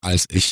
Als ich,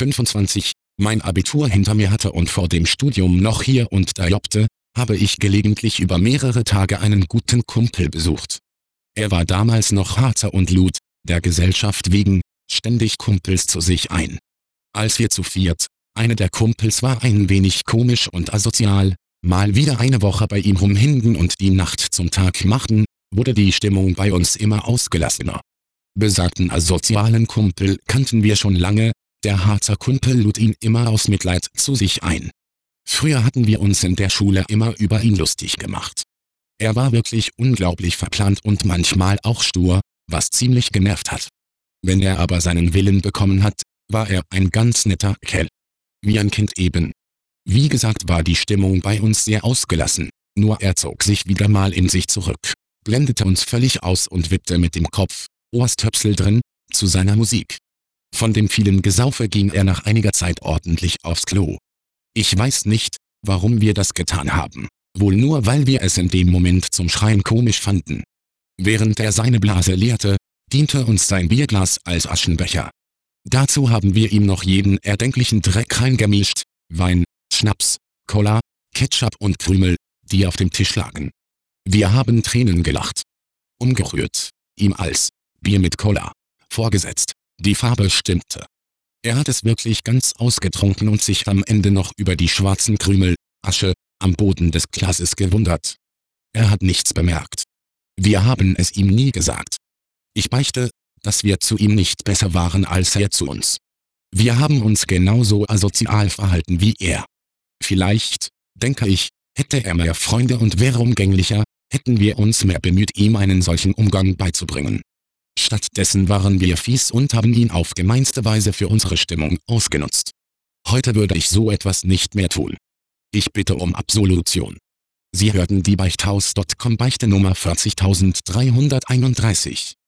25, mein Abitur hinter mir hatte und vor dem Studium noch hier und da jobbte, habe ich gelegentlich über mehrere Tage einen guten Kumpel besucht. Er war damals noch Harzer und lud, der Gesellschaft wegen, ständig Kumpels zu sich ein. Als wir zu viert, einer der Kumpels war ein wenig komisch und asozial, mal wieder eine Woche bei ihm rumhingen und die Nacht zum Tag machten, wurde die Stimmung bei uns immer ausgelassener. Besagten asozialen Kumpel kannten wir schon lange, der Harzer Kumpel lud ihn immer aus Mitleid zu sich ein. Früher hatten wir uns in der Schule immer über ihn lustig gemacht. Er war wirklich unglaublich verplant und manchmal auch stur, was ziemlich genervt hat. Wenn er aber seinen Willen bekommen hat, war er ein ganz netter Kerl. Wie ein Kind eben. Wie gesagt, war die Stimmung bei uns sehr ausgelassen, nur er zog sich wieder mal in sich zurück, blendete uns völlig aus und wippte mit dem Kopf, Ohrstöpsel drin, zu seiner Musik. Von dem vielen Gesaufe ging er nach einiger Zeit ordentlich aufs Klo. Ich weiß nicht, warum wir das getan haben, wohl nur weil wir es in dem Moment zum Schreien komisch fanden. Während er seine Blase leerte, diente uns sein Bierglas als Aschenbecher. Dazu haben wir ihm noch jeden erdenklichen Dreck reingemischt, Wein, Schnaps, Cola, Ketchup und Krümel, die auf dem Tisch lagen. Wir haben Tränen gelacht. Umgerührt, ihm als Bier mit Cola vorgesetzt, die Farbe stimmte. Er hat es wirklich ganz ausgetrunken und sich am Ende noch über die schwarzen Krümel, Asche, am Boden des Glases gewundert. Er hat nichts bemerkt. Wir haben es ihm nie gesagt. Ich beichte, dass wir zu ihm nicht besser waren als er zu uns. Wir haben uns genauso asozial verhalten wie er. Vielleicht, denke ich, hätte er mehr Freunde und wäre umgänglicher, hätten wir uns mehr bemüht, ihm einen solchen Umgang beizubringen. Stattdessen waren wir fies und haben ihn auf gemeinste Weise für unsere Stimmung ausgenutzt. Heute würde ich so etwas nicht mehr tun. Ich bitte um Absolution. Sie hörten die Beichthaus.com Beichte Nummer 40331.